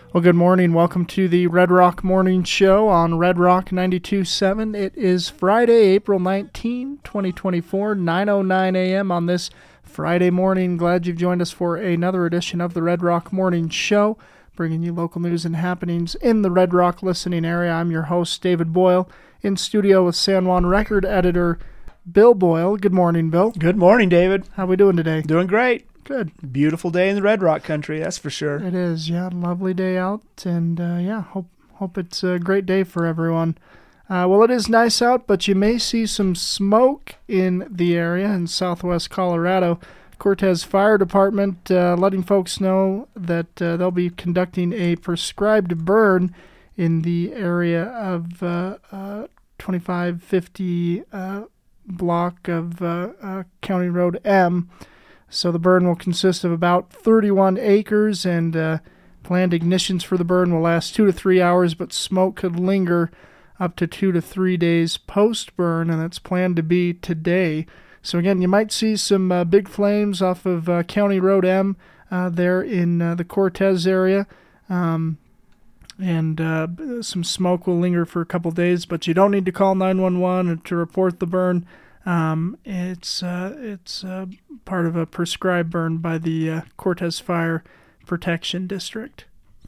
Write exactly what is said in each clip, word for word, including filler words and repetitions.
Well, good morning. Welcome to the Red Rock Morning Show on Red Rock ninety-two point seven. It is Friday, April nineteenth, twenty twenty-four, nine oh nine a.m. on this Friday morning. Glad you've joined us for another edition of the Red Rock Morning Show, bringing you local news and happenings in the Red Rock listening area. I'm your host, David Boyle, in studio with San Juan Record editor Bill Boyle. Good morning, Bill. Good morning, David. How we doing today? Doing great. Good. Beautiful day in the Red Rock country, that's for sure. It is, yeah. Lovely day out, and uh, yeah, hope hope it's a great day for everyone. Uh, well, it is nice out, but you may see some smoke in the area in southwest Colorado. Cortez Fire Department uh, letting folks know that uh, they'll be conducting a prescribed burn in the area of uh, uh, twenty-five fifty uh, block of uh, uh, County Road M. So the burn will consist of about thirty-one acres, and uh, planned ignitions for the burn will last two to three hours, but smoke could linger up to two to three days post-burn, and it's planned to be today. So again, you might see some uh, big flames off of uh, County Road M uh, there in uh, the Cortez area, um, and uh, some smoke will linger for a couple days, but you don't need to call nine one one to report the burn. Um, it's uh, it's uh, part of a prescribed burn by the uh, Cortez Fire Protection District.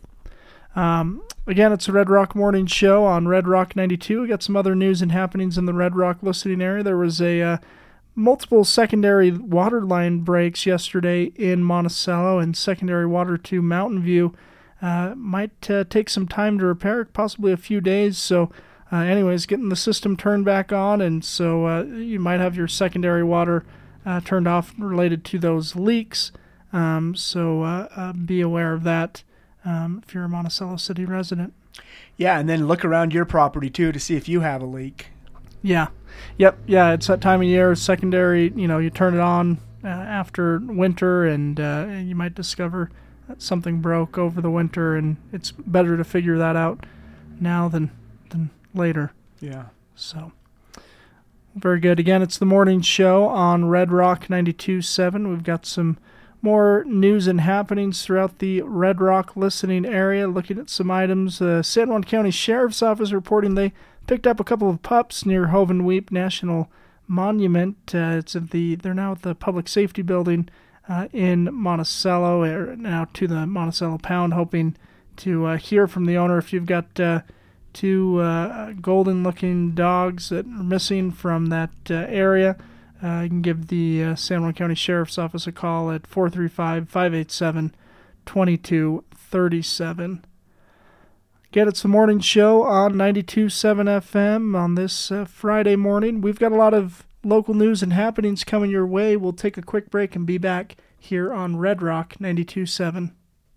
Um, again, it's a Red Rock Morning Show on Red Rock ninety-two. We got some other news and happenings in the Red Rock listening area. There was a uh, multiple secondary water line breaks yesterday in Monticello, and secondary water to Mountain View uh, might uh, take some time to repair, possibly a few days. So. Uh, anyways, getting the system turned back on, and so uh, you might have your secondary water uh, turned off related to those leaks. Um, so uh, uh, be aware of that um, if you're a Monticello City resident. Yeah, and then look around your property, too, to see if you have a leak. Yeah. Yep. Yeah, it's that time of year, secondary, you know, you turn it on uh, after winter, and, uh, and you might discover that something broke over the winter, and it's better to figure that out now than than later. Yeah. So, very good. Again, it's the morning show on Red Rock ninety-two point seven. We've got some more news and happenings throughout the Red Rock listening area. Looking at some items, the uh, San Juan County Sheriff's Office reporting they picked up a couple of pups near Hovenweep National Monument. Uh, it's at the they're now at the Public Safety Building uh, in Monticello, or now to the Monticello Pound, hoping to uh, hear from the owner. If you've got uh, two uh, golden-looking dogs that are missing from that uh, area, uh, you can give the uh, San Juan County Sheriff's Office a call at four three five, five eight seven, two two three seven. Again, it's the morning show on ninety-two point seven F M on this uh, Friday morning. We've got a lot of local news and happenings coming your way. We'll take a quick break and be back here on Red Rock ninety-two point seven.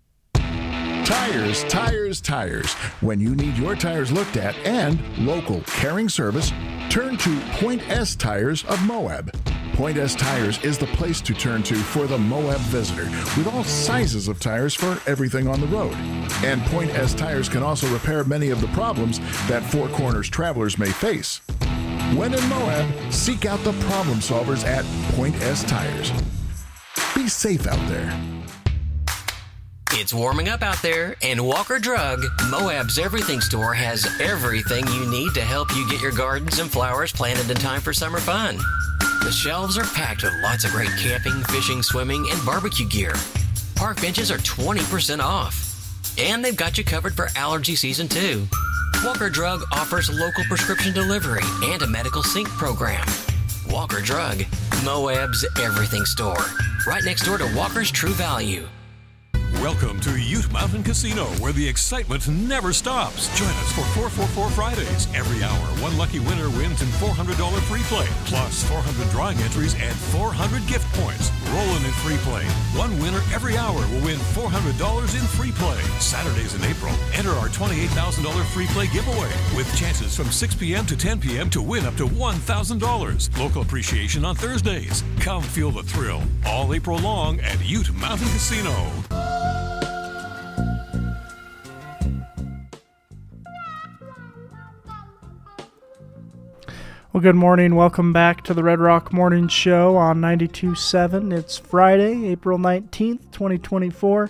Tires, tires, tires. When you need your tires looked at and local caring service, turn to Point S Tires of Moab. Point S Tires is the place to turn to for the Moab visitor, with all sizes of tires for everything on the road. And Point S Tires can also repair many of the problems that Four Corners travelers may face. When in Moab, seek out the problem solvers at Point S Tires. Be safe out there. It's warming up out there, and Walker Drug, Moab's everything store, has everything you need to help you get your gardens and flowers planted in time for summer fun. The shelves are packed with lots of great camping, fishing, swimming, and barbecue gear. Park benches are twenty percent off. And they've got you covered for allergy season too. Walker Drug offers local prescription delivery and a medical sync program. Walker Drug, Moab's everything store, right next door to Walker's True Value. Welcome to Ute Mountain Casino, where the excitement never stops. Join us for four four four Fridays. Every hour, one lucky winner wins in four hundred dollars free play, plus four hundred drawing entries and four hundred gift points. Rolling in free play. One winner every hour will win four hundred dollars in free play. Saturdays in April, enter our twenty-eight thousand dollars free play giveaway, with chances from six p.m. to ten p.m. to win up to one thousand dollars. Local appreciation on Thursdays. Come feel the thrill all April long at Ute Mountain Casino. Well, good morning. Welcome back to the Red Rock Morning Show on ninety-two point seven. It's Friday, April nineteenth, twenty twenty-four.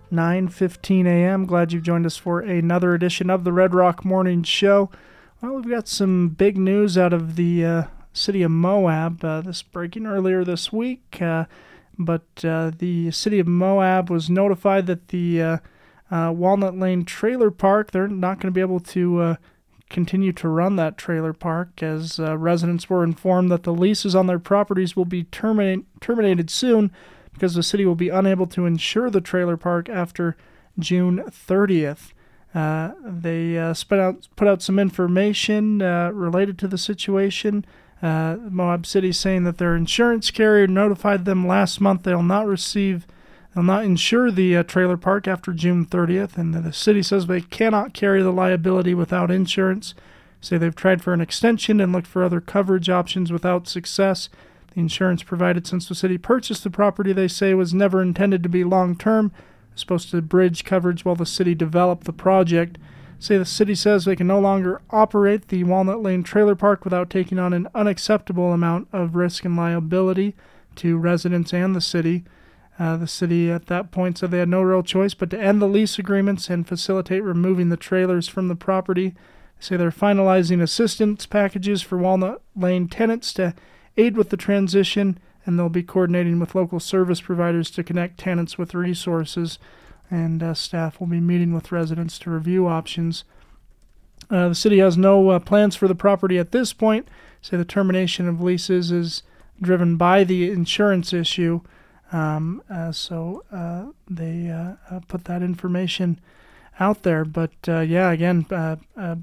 nine fifteen a.m. Glad you've joined us for another edition of the Red Rock Morning Show. Well, we've got some big news out of the uh, city of Moab. Uh, this breaking earlier this week, uh, but uh, the city of Moab was notified that the uh, uh, Walnut Lane Trailer Park, they're not going to be able to uh, continue to run that trailer park, as uh, residents were informed that the leases on their properties will be terminate, terminated soon because the city will be unable to insure the trailer park after June thirtieth. Uh, they uh, put out put out some information uh, related to the situation. Uh, Moab City saying that their insurance carrier notified them last month they'll not receive, they'll not insure the uh, trailer park after June thirtieth, and the city says they cannot carry the liability without insurance. Say they've tried for an extension and looked for other coverage options without success. The insurance provided since the city purchased the property, they say, was never intended to be long-term. It's supposed to bridge coverage while the city developed the project. Say the city says they can no longer operate the Walnut Lane Trailer Park without taking on an unacceptable amount of risk and liability to residents and the city. Uh, the city at that point said they had no real choice but to end the lease agreements and facilitate removing the trailers from the property. They say they're finalizing assistance packages for Walnut Lane tenants to aid with the transition, and they'll be coordinating with local service providers to connect tenants with resources, and uh, staff will be meeting with residents to review options. Uh, the city has no uh, plans for the property at this point. Say the termination of leases is driven by the insurance issue. Um, uh, so uh, they uh, uh, put that information out there. But uh, yeah, again, uh, uh,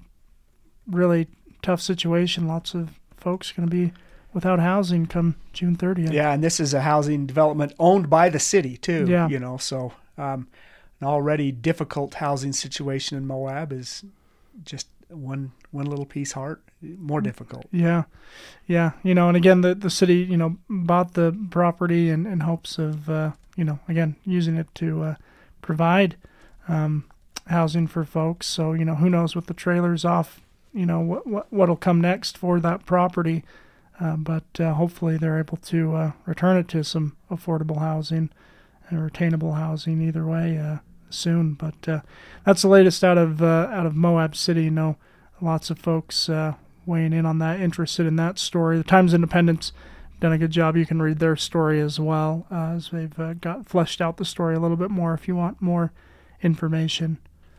really tough situation. Lots of folks going to be without housing come June thirtieth. Yeah, and this is a housing development owned by the city too. Yeah. You know, so um, an already difficult housing situation in Moab is just one one little piece heart more difficult. Yeah, yeah. You know, and again, the the city, you know, bought the property in, in hopes of, uh, you know, again, using it to uh, provide um, housing for folks. So, you know, who knows with the trailers off, you know, what, what, what'll come next for that property. Uh, but uh, hopefully they're able to uh, return it to some affordable housing and retainable housing either way uh, soon. But uh, that's the latest out of uh, out of Moab City. You know, lots of folks uh, weighing in on that, interested in that story. The Times Independent's done a good job. You can read their story as well, uh, as they've uh, got fleshed out the story a little bit more if you want more information.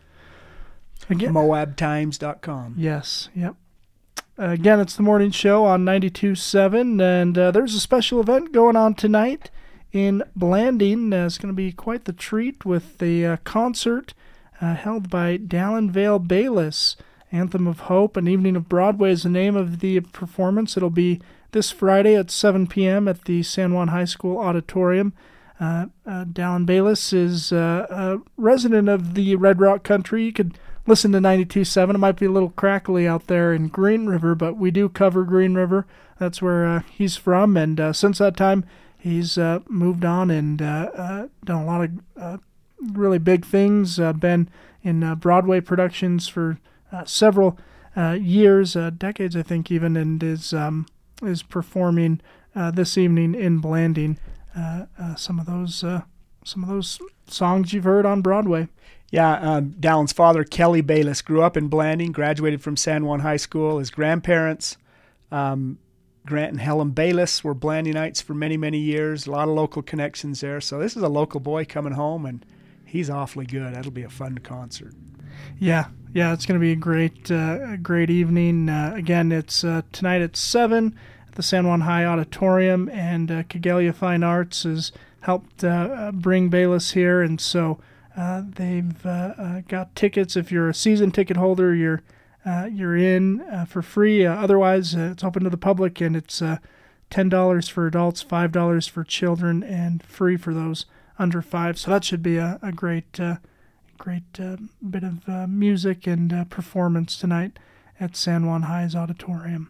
Again, Moab Times dot com. Yes, yep. Uh, again, it's the morning show on ninety-two point seven, and uh, there's a special event going on tonight in Blanding. Uh, it's going to be quite the treat with a uh, concert uh, held by Dallin Vale Baylis. Anthem of Hope, An Evening of Broadway is the name of the performance. It'll be this Friday at seven p.m. at the San Juan High School Auditorium. Uh, uh, Dallin Baylis is uh, a resident of the Red Rock Country. You could listen to ninety-two point seven. It might be a little crackly out there in Green River, but we do cover Green River. That's where uh, he's from, and uh, since that time, he's uh, moved on and uh, uh, done a lot of uh, really big things. Uh, been in uh, Broadway productions for uh, several uh, years, uh, decades, I think, even, and is um, is performing uh, this evening in Blanding. Uh, uh, some of those uh, some of those songs you've heard on Broadway. Yeah, um, Dallin's father, Kelly Baylis, grew up in Blanding, graduated from San Juan High School. His grandparents, um, Grant and Helen Baylis, were Blandingites for many, many years. A lot of local connections there. So this is a local boy coming home, and he's awfully good. That'll be a fun concert. Yeah, yeah, it's going to be a great, uh, a great evening. Uh, again, it's uh, tonight at seven at the San Juan High Auditorium, and uh, Kagalia Fine Arts has helped uh, bring Baylis here, and so Uh, they've uh, uh, got tickets. If you're a season ticket holder, you're uh, you're in uh, for free. Uh, otherwise, uh, it's open to the public, and it's uh, ten dollars for adults, five dollars for children, and free for those under five. So that should be a, a great, uh, great uh, bit of uh, music and uh, performance tonight at San Juan High's Auditorium.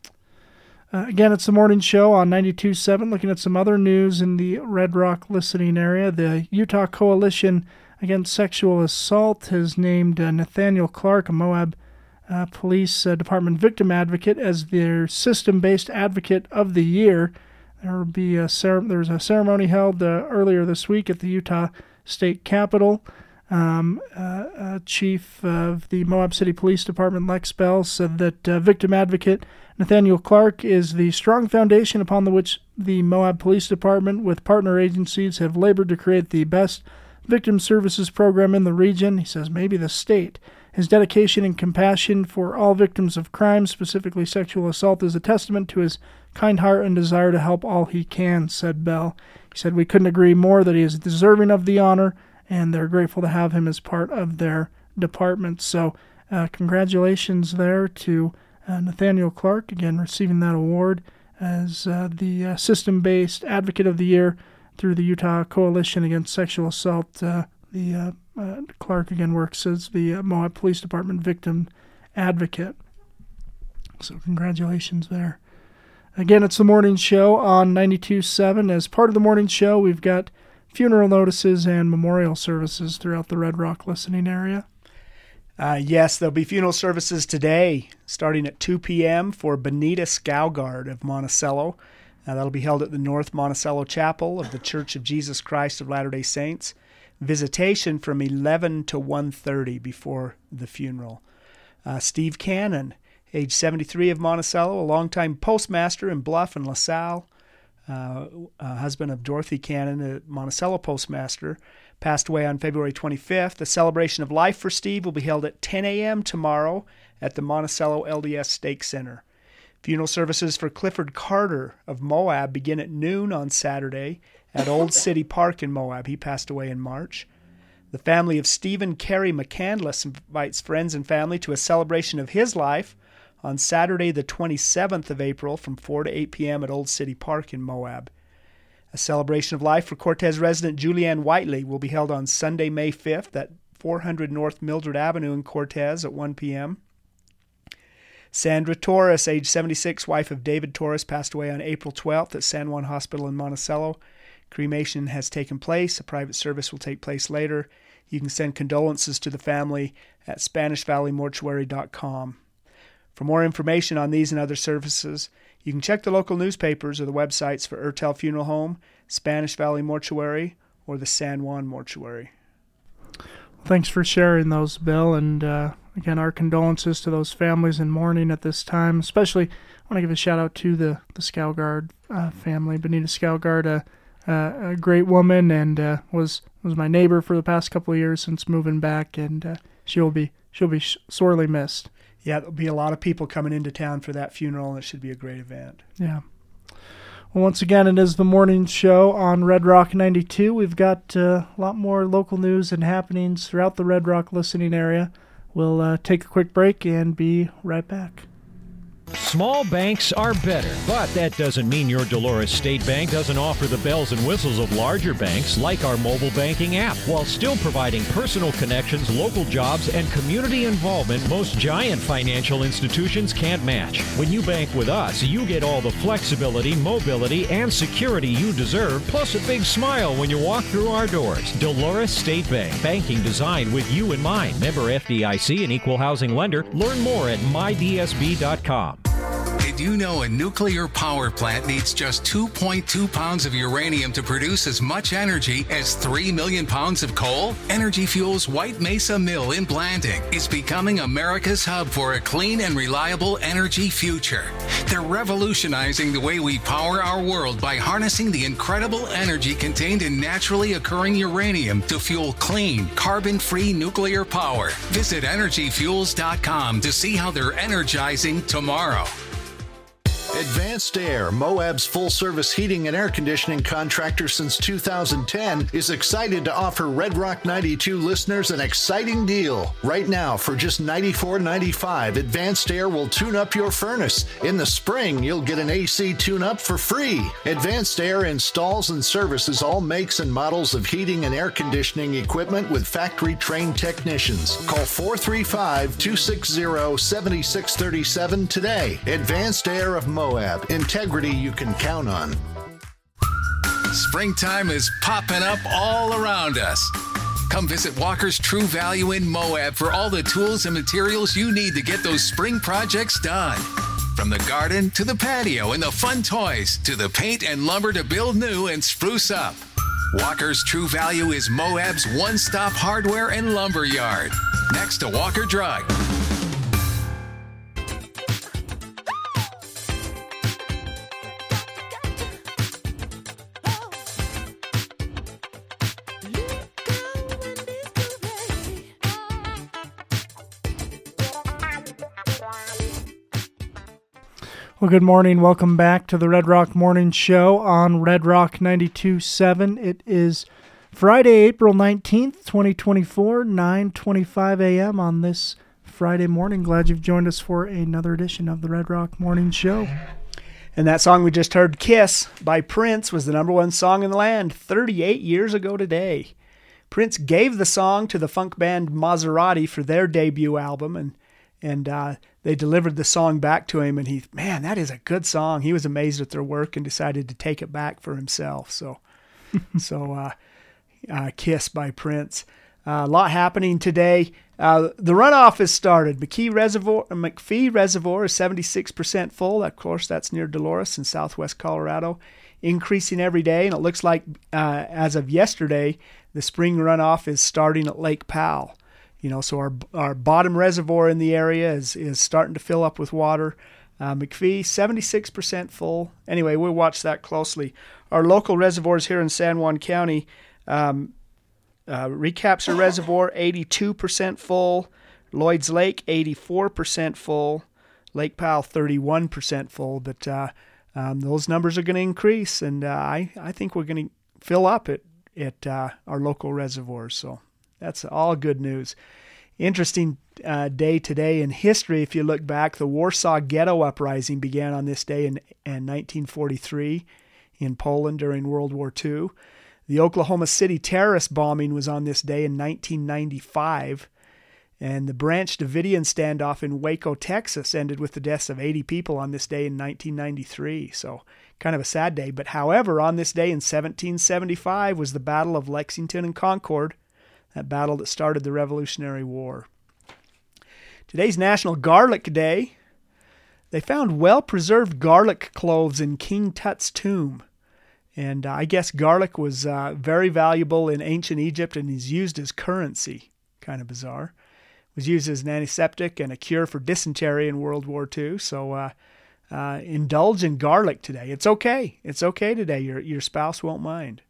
Uh, again, it's the morning show on ninety-two point seven, looking at some other news in the Red Rock listening area. The Utah Coalition Against Sexual Assault has named uh, Nathaniel Clark, a Moab uh, Police uh, Department victim advocate, as their system-based advocate of the year. There will be a cer- there was a ceremony held uh, earlier this week at the Utah state capitol. Um, uh, uh, Chief of the Moab City Police Department, Lex Bell, said that uh, victim advocate Nathaniel Clark is the strong foundation upon the which the Moab Police Department, with partner agencies, have labored to create the best victim services program in the region. He says maybe the state. His dedication and compassion for all victims of crime, specifically sexual assault, is a testament to his kind heart and desire to help all he can, said Bell. He said, we couldn't agree more that he is deserving of the honor, and they're grateful to have him as part of their department. So uh, congratulations there to uh, Nathaniel Clark, again receiving that award as uh, the uh, System-Based Advocate of the Year through the Utah Coalition Against Sexual Assault. Uh, the uh, uh, Clark, again, works as the uh, Moab Police Department Victim Advocate. So congratulations there. Again, it's the morning show on ninety-two point seven. As part of the morning show, we've got funeral notices and memorial services throughout the Red Rock listening area. Uh, yes, there'll be funeral services today, starting at two p.m. for Benita Scougard of Monticello. Uh, that'll be held at the North Monticello Chapel of the Church of Jesus Christ of Latter-day Saints. Visitation from eleven to one thirty before the funeral. Uh, Steve Cannon, age seventy-three, of Monticello, a longtime postmaster in Bluff and LaSalle, uh, uh, husband of Dorothy Cannon, a Monticello postmaster, passed away on February twenty-fifth. The celebration of life for Steve will be held at ten a.m. tomorrow at the Monticello L D S Stake Center. Funeral services for Clifford Carter of Moab begin at noon on Saturday at Old City Park in Moab. He passed away in March. The family of Stephen Carey McCandless invites friends and family to a celebration of his life on Saturday the twenty-seventh of April from four to eight p.m. at Old City Park in Moab. A celebration of life for Cortez resident Julianne Whiteley will be held on Sunday, May fifth at four hundred North Mildred Avenue in Cortez at one p.m. Sandra Torres, age seventy-six, wife of David Torres, passed away on April twelfth at San Juan Hospital in Monticello. Cremation has taken place. A private service will take place later. You can send condolences to the family at Spanish Valley Mortuary dot com. For more information on these and other services, you can check the local newspapers or the websites for Ertel Funeral Home, Spanish Valley Mortuary, or the San Juan Mortuary. Thanks for sharing those, Bill. And uh, again, our condolences to those families in mourning at this time. Especially, I want to give a shout out to the the Scougard uh, family. Benita Scougard, a, a great woman, and uh, was was my neighbor for the past couple of years since moving back, and uh, she'll be she'll be sorely missed. Yeah, there'll be a lot of people coming into town for that funeral, and it should be a great event. Yeah. Well, once again, it is the morning show on Red Rock ninety-two. We've got uh, a lot more local news and happenings throughout the Red Rock listening area. We'll uh, take a quick break and be right back. Small banks are better, but that doesn't mean your Dolores State Bank doesn't offer the bells and whistles of larger banks like our mobile banking app, while still providing personal connections, local jobs, and community involvement most giant financial institutions can't match. When you bank with us, you get all the flexibility, mobility, and security you deserve, plus a big smile when you walk through our doors. Dolores State Bank, banking designed with you in mind. Member F D I C and equal housing lender. Learn more at my d s b dot com. Did you know a nuclear power plant needs just two point two pounds of uranium to produce as much energy as three million pounds of coal? Energy Fuels White Mesa Mill in Blanding is becoming America's hub for a clean and reliable energy future. They're revolutionizing the way we power our world by harnessing the incredible energy contained in naturally occurring uranium to fuel clean, carbon-free nuclear power. Visit energy fuels dot com to see how they're energizing tomorrow. Advanced Air, Moab's full-service heating and air conditioning contractor since two thousand ten, is excited to offer Red Rock ninety-two listeners an exciting deal. Right now, for just ninety-four ninety-five, Advanced Air will tune up your furnace. In the spring, you'll get an A C tune-up for free. Advanced Air installs and services all makes and models of heating and air conditioning equipment with factory-trained technicians. Call four three five, two six zero, seven six three seven today. Advanced Air of Moab. Moab, integrity you can count on. Springtime is popping up all around us. Come visit Walker's True Value in Moab for all the tools and materials you need to get those spring projects done. From the garden to the patio and the fun toys to the paint and lumber to build new and spruce up. Walker's True Value is Moab's one-stop hardware and lumber yard. Next to Walker Drug. Well, good morning. Welcome back to the Red Rock Morning Show on Red Rock ninety-two point seven. It is Friday, April nineteenth, twenty twenty-four, nine twenty-five a.m. on this Friday morning. Glad you've joined us for another edition of the Red Rock Morning Show. And that song we just heard, Kiss, by Prince, was the number one song in the land thirty-eight years ago today. Prince gave the song to the funk band Maserati for their debut album, and and uh, they delivered the song back to him, and he, man, that is a good song. He was amazed at their work and decided to take it back for himself. So, so uh, uh, Kiss by Prince. Uh, a lot happening today. Uh, the runoff has started. McKee Reservoir, McPhee Reservoir is seventy-six percent full. Of course, that's near Dolores in southwest Colorado, increasing every day. And it looks like uh, as of yesterday, the spring runoff is starting at Lake Powell. You know, so our our bottom reservoir in the area is, is starting to fill up with water. Uh, McPhee, seventy-six percent full. Anyway, we'll watch that closely. Our local reservoirs here in San Juan County, um, uh, Recapture Reservoir, eighty-two percent full. Lloyd's Lake, eighty-four percent full. Lake Powell, thirty-one percent full. But uh, um, those numbers are going to increase, and uh, I, I think we're going to fill up at, at uh, our local reservoirs. So that's all good news. Interesting uh, day today in history. If you look back, the Warsaw Ghetto Uprising began on this day in, in nineteen forty-three in Poland during World War Two. The Oklahoma City terrorist bombing was on this day in nineteen ninety-five. And the Branch Davidian standoff in Waco, Texas ended with the deaths of eighty people on this day in nineteen ninety-three. So kind of a sad day. But however, on this day in seventeen seventy-five was the Battle of Lexington and Concord, that battle that started the Revolutionary War. Today's National Garlic Day. They found well-preserved garlic cloves in King Tut's tomb. And uh, I guess garlic was uh, very valuable in ancient Egypt and is used as currency. Kind of bizarre. It was used as an antiseptic and a cure for dysentery in World War Two. So uh, uh, indulge in garlic today. It's okay. It's okay today. Your, your spouse won't mind.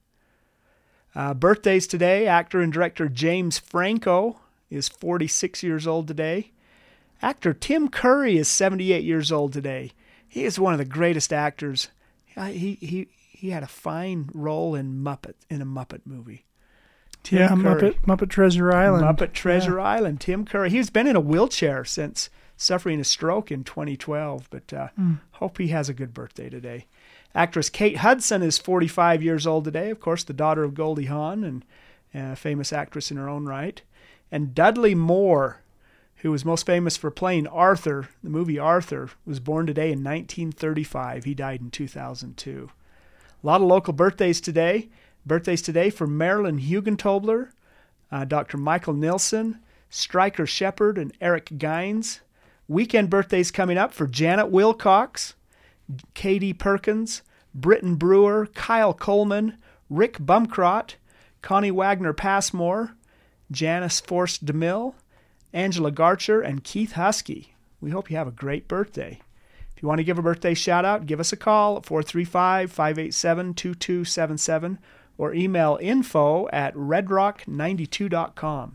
Uh, birthdays today, actor and director James Franco is forty-six years old today. Actor Tim Curry is seventy-eight years old today. He is one of the greatest actors. He he he had a fine role in Muppet in a Muppet movie. Tim yeah, Curry. Muppet Muppet Treasure Island. Muppet Treasure yeah. Island. Tim Curry. He's been in a wheelchair since suffering a stroke in twenty twelve, but uh, mm. hope he has a good birthday today. Actress Kate Hudson is forty-five years old today, of course, the daughter of Goldie Hawn and a famous actress in her own right. And Dudley Moore, who was most famous for playing Arthur, the movie Arthur, was born today in nineteen thirty-five. He died in two thousand two. A lot of local birthdays today. Birthdays today for Marilyn Hugentobler, uh, Doctor Michael Nilsson, Stryker Shepard, and Eric Gines. Weekend birthdays coming up for Janet Wilcox, Katie Perkins, Britton Brewer, Kyle Coleman, Rick Bumcrot, Connie Wagner Passmore, Janice Forst DeMille, Angela Garcher, and Keith Husky. We hope you have a great birthday. If you want to give a birthday shout out, give us a call at four three five, five eight seven, two two seven seven or email info at red rock ninety-two dot com.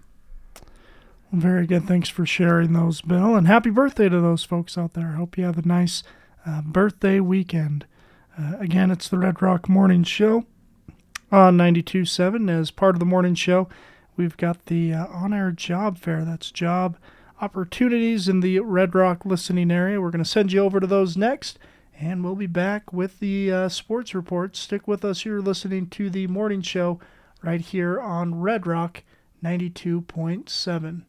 Very good. Thanks for sharing those, Bill. And happy birthday to those folks out there. I hope you have a nice Uh, birthday weekend. Uh, again, it's the Red Rock Morning Show on ninety-two point seven. As part of the morning show, we've got the uh, on-air job fair. That's job opportunities in the Red Rock listening area. We're going to send you over to those next, and we'll be back with the uh, sports report. Stick with us. You're listening to the morning show right here on Red Rock ninety-two point seven.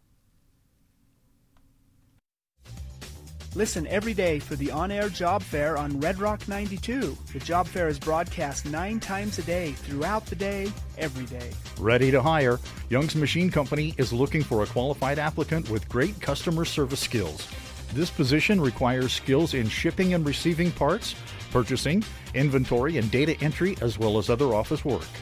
Listen every day for the on-air job fair on Red Rock ninety-two. The job fair is broadcast nine times a day, throughout the day, every day. Ready to hire? Young's Machine Company is looking for a qualified applicant with great customer service skills. This position requires skills in shipping and receiving parts, purchasing, inventory, and data entry, as well as other office work.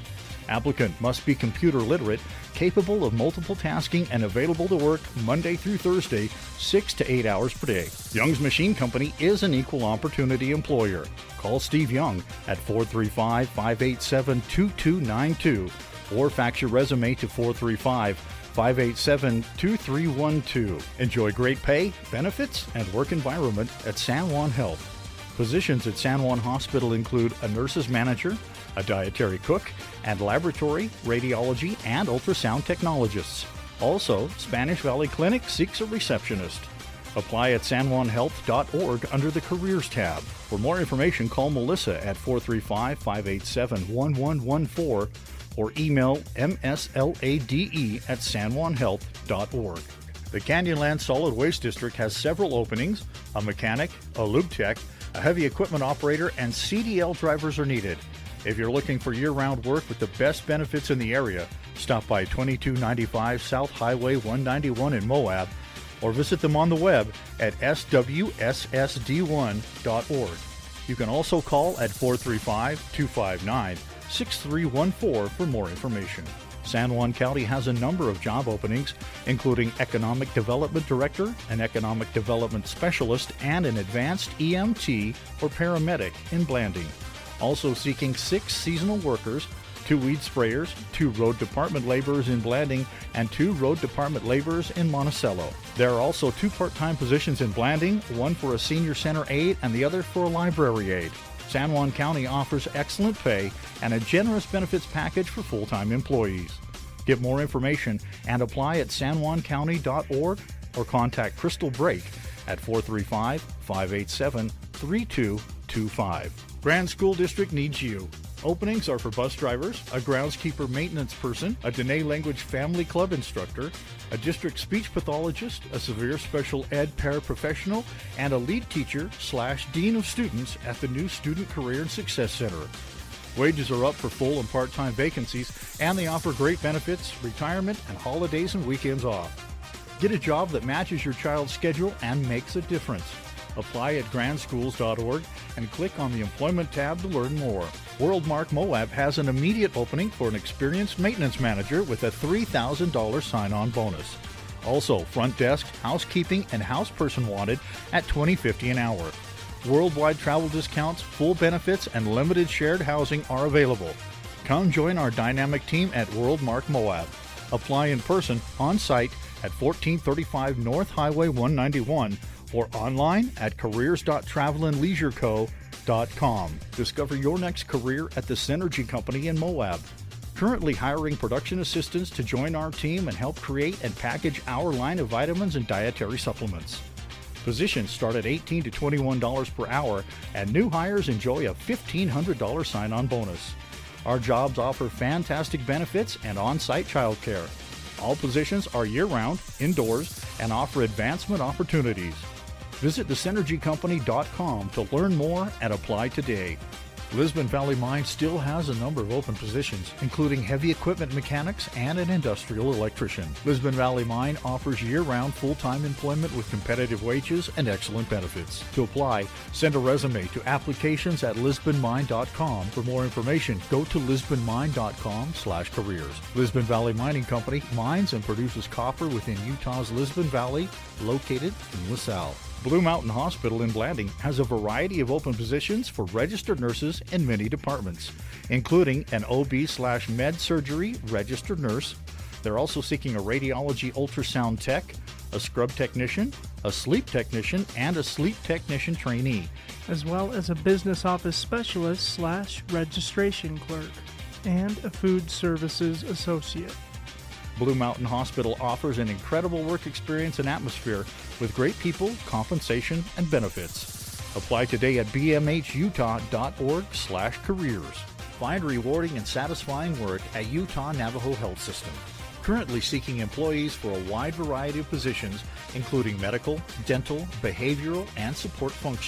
Applicant must be computer literate, capable of multiple tasking, and available to work Monday through Thursday, six to eight hours per day. Young's Machine Company is an equal opportunity employer. Call Steve Young at four three five, five eight seven, two two nine two or fax your resume to four three five, five eight seven, two three one two. Enjoy great pay, benefits, and work environment at San Juan Health. Positions at San Juan Hospital include a nurse's manager, a dietary cook, and laboratory, radiology, and ultrasound technologists. Also, Spanish Valley Clinic seeks a receptionist. Apply at san juan health dot org under the Careers tab. For more information, call Melissa at four three five, five eight seven, one one one four or email m s l a d e at san juan health dot org. The Canyonlands Solid Waste District has several openings. A mechanic, a lube tech, a heavy equipment operator, and C D L drivers are needed. If you're looking for year-round work with the best benefits in the area, stop by twenty-two ninety-five South Highway one ninety-one in Moab or visit them on the web at s w s s d one dot org. You can also call at four three five, two five nine, six three one four for more information. San Juan County has a number of job openings, including Economic Development Director, an Economic Development Specialist, and an Advanced E M T or Paramedic in Blanding. Also seeking six seasonal workers, two weed sprayers, two road department laborers in Blanding, and two road department laborers in Monticello. There are also two part-time positions in Blanding, one for a senior center aide and the other for a library aide. San Juan County offers excellent pay and a generous benefits package for full-time employees. Get more information and apply at san juan county dot org or contact Crystal Brake at four three five, five eight seven, three two two five. Grand School District needs you. Openings are for bus drivers, a groundskeeper maintenance person, a Dene Language Family Club instructor, a district speech pathologist, a severe special ed paraprofessional, and a lead teacher slash dean of students at the new Student Career and Success Center. Wages are up for full and part-time vacancies, and they offer great benefits, retirement, and holidays and weekends off. Get a job that matches your child's schedule and makes a difference. Apply at grand schools dot org and click on the Employment tab to learn more. WorldMark Moab has an immediate opening for an experienced maintenance manager with a three thousand dollars sign-on bonus. Also, front desk, housekeeping, and houseperson wanted at twenty dollars and fifty cents an hour. Worldwide travel discounts, full benefits, and limited shared housing are available. Come join our dynamic team at WorldMark Moab. Apply in person, on site at fourteen thirty-five North Highway one ninety-one or online at careers dot travel and leisure co dot com. Discover your next career at the Synergy Company in Moab. Currently hiring production assistants to join our team and help create and package our line of vitamins and dietary supplements. Positions start at eighteen to twenty-one dollars per hour, and new hires enjoy a fifteen hundred dollars sign-on bonus. Our jobs offer fantastic benefits and on-site childcare. All positions are year-round, indoors, and offer advancement opportunities. Visit the synergy company dot com to learn more and apply today. Lisbon Valley Mine still has a number of open positions, including heavy equipment mechanics and an industrial electrician. Lisbon Valley Mine offers year-round full-time employment with competitive wages and excellent benefits. To apply, send a resume to applications at lisbon mine dot com. For more information, go to lisbon mine dot com slash careers. Lisbon Valley Mining Company mines and produces copper within Utah's Lisbon Valley, located in LaSalle. Blue Mountain Hospital in Blanding has a variety of open positions for registered nurses in many departments, including an O B slash med surgery registered nurse. They're also seeking a radiology ultrasound tech, a scrub technician, a sleep technician, and a sleep technician trainee, as well as a business office specialist slash registration clerk, and a food services associate. Blue Mountain Hospital offers an incredible work experience and atmosphere with great people, compensation, and benefits. Apply today at b m h utah dot org slash careers. Find rewarding and satisfying work at Utah Navajo Health System. Currently seeking employees for a wide variety of positions, including medical, dental, behavioral, and support functions,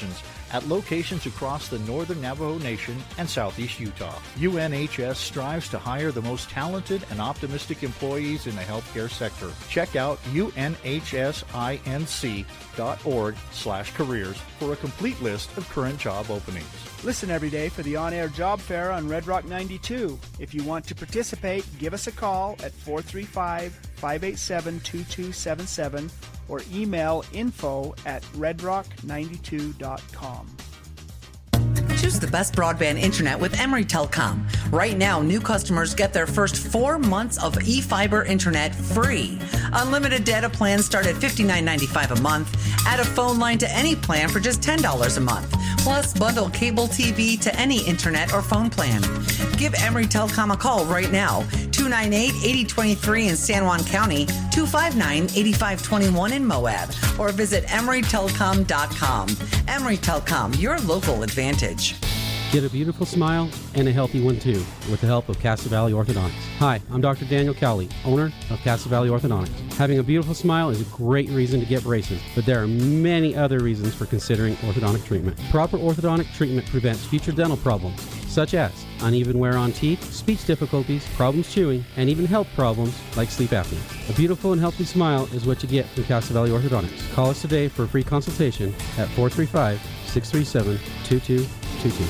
at locations across the northern Navajo Nation and southeast Utah. U N H S strives to hire the most talented and optimistic employees in the healthcare sector. Check out U N H S inc dot org slash careers for a complete list of current job openings. Listen every day for the on-air job fair on Red Rock ninety-two. If you want to participate, give us a call at four three five, five eight seven, two two seven seven or email info at red rock ninety-two dot com. Choose the best broadband internet with Emory Telecom. Right now, new customers get their first four months of eFiber internet free. Unlimited data plans start at fifty-nine ninety-five a month. Add a phone line to any plan for just ten dollars a month. Plus, bundle cable T V to any internet or phone plan. Give Emory Telecom a call right now. two nine eight, eight oh two three in San Juan County, two five nine, eight five two one in Moab, or visit emory telecom dot com. Emory Telecom, your local advantage. Get a beautiful smile and a healthy one too with the help of Casa Valley Orthodontics. Hi, I'm Doctor Daniel Cowley, owner of Casa Valley Orthodontics. Having a beautiful smile is a great reason to get braces, but there are many other reasons for considering orthodontic treatment. Proper orthodontic treatment prevents future dental problems, such as uneven wear on teeth, speech difficulties, problems chewing, and even health problems like sleep apnea. A beautiful and healthy smile is what you get from Casa Valley Orthodontics. Call us today for a free consultation at four three five, six three seven, two two two two.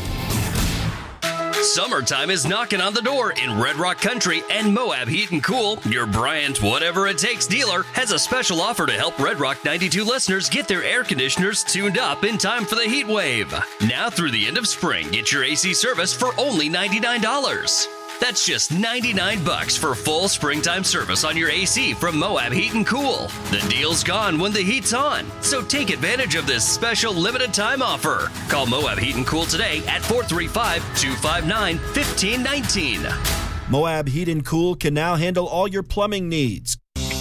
Summertime is knocking on the door in Red Rock Country, and Moab Heat and Cool, your Bryant Whatever It Takes dealer, has a special offer to help Red Rock ninety-two listeners get their air conditioners tuned up in time for the heat wave. Now through the end of spring, get your A C service for only ninety-nine dollars. That's just ninety-nine bucks for full springtime service on your A C from Moab Heat and Cool. The deal's gone when the heat's on, so take advantage of this special limited time offer. Call Moab Heat and Cool today at four three five, two five nine, one five one nine. Moab Heat and Cool can now handle all your plumbing needs.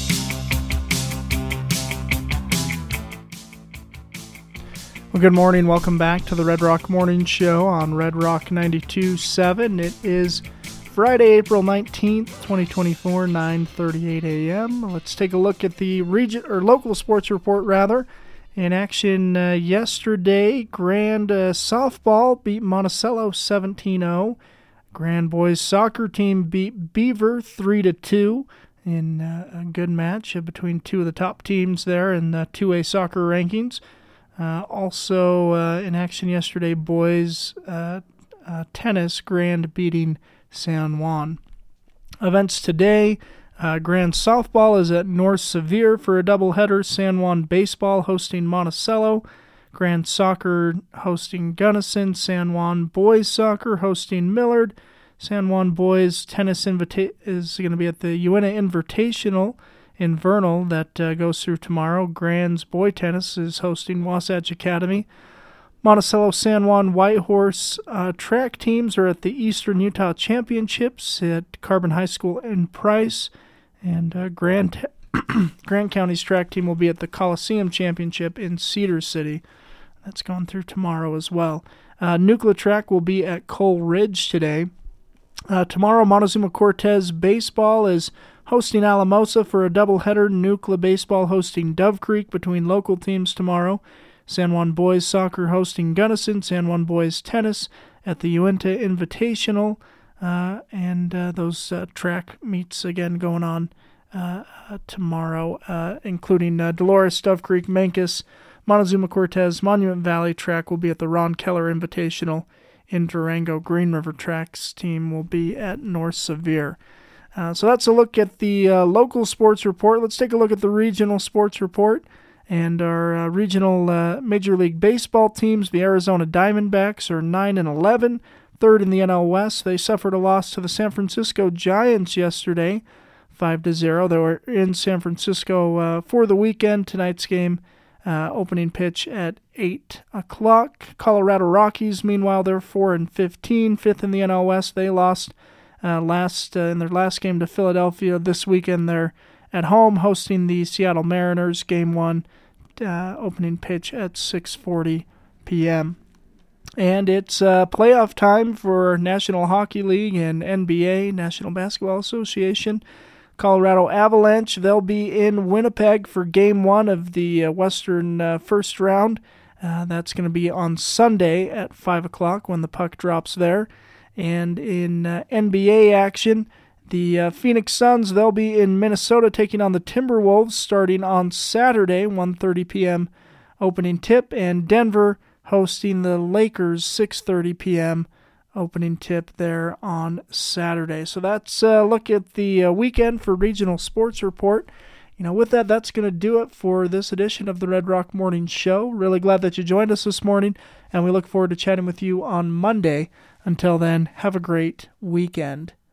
Well, good morning. Welcome back to the Red Rock Morning Show on Red Rock ninety-two point seven. It is Friday, April nineteenth, twenty twenty-four, nine thirty-eight a.m. Let's take a look at the region or local sports report, rather. In action uh, yesterday, Grand uh, softball beat Monticello seventeen oh. Grand boys soccer team beat Beaver three to two in uh, a good match between two of the top teams there in the two A soccer rankings. Uh, also uh, in action yesterday, boys uh, uh, tennis, Grand beating San Juan. Events today, uh, Grand softball is at North Sevier for a doubleheader. San Juan baseball hosting Monticello. Grand soccer hosting Gunnison. San Juan boys soccer hosting Millard. San Juan boys tennis invita- is going to be at the Uinta Invitational in Vernal that uh, goes through tomorrow. Grand's boy tennis is hosting Wasatch Academy. Monticello, San Juan, Whitehorse uh, track teams are at the Eastern Utah Championships at Carbon High School in Price. And uh, Grand, Grand County's track team will be at the Coliseum Championship in Cedar City. That's going through tomorrow as well. Uh, Nuclear Track will be at Cole Ridge today. Uh, tomorrow, Montezuma Cortez Baseball is hosting Alamosa for a doubleheader. Nuclear Baseball hosting Dove Creek between local teams tomorrow. San Juan Boys Soccer hosting Gunnison. San Juan Boys Tennis at the Uinta Invitational. Uh, and uh, those uh, track meets again going on uh, uh, tomorrow, uh, including uh, Dolores, Dove Creek, Mancos, Montezuma Cortez, Monument Valley track will be at the Ron Keller Invitational in Durango. Green River Tracks team will be at North Sevier. Uh, so that's a look at the uh, local sports report. Let's take a look at the regional sports report. And our uh, regional uh, Major League Baseball teams, the Arizona Diamondbacks, are nine and eleven, third in the N L West. They suffered a loss to the San Francisco Giants yesterday, five to zero. They were in San Francisco uh, for the weekend. Tonight's game, uh, opening pitch at eight o'clock. Colorado Rockies, meanwhile, they're four and fifteen, fifth in the N L West. They lost uh, last uh, in their last game to Philadelphia. This weekend, they're at home hosting the Seattle Mariners. Game one, uh, opening pitch at six forty p.m. And it's uh, playoff time for National Hockey League and N B A, National Basketball Association. Colorado Avalanche, they'll be in Winnipeg for Game one of the uh, Western uh, first round Uh, that's going to be on Sunday at five o'clock when the puck drops there. And in uh, N B A action, the uh, Phoenix Suns, they'll be in Minnesota taking on the Timberwolves starting on Saturday, one thirty p.m. opening tip, and Denver hosting the Lakers, six thirty p.m. opening tip there on Saturday. So that's a look at the uh, weekend for Regional Sports Report. You know, with that, that's going to do it for this edition of the Red Rock Morning Show. Really glad that you joined us this morning, and we look forward to chatting with you on Monday. Until then, have a great weekend.